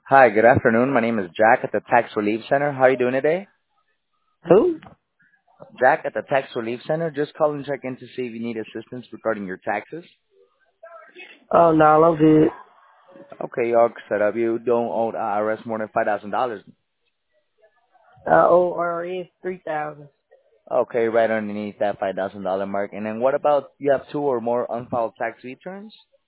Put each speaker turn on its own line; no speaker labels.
Hi, good afternoon. My name is Jack at the Tax Relief Center. How are you doing today?
Who?
Jack at the Tax Relief Center. Just calling to check in to see if you need assistance regarding your taxes.
Oh, no, I'm good.
Okay, y'all set up. You don't owe the IRS more than $5,000.
ORS 3000.
Okay, right underneath that $5,000 mark. And then what about you have two or more unfiled tax returns?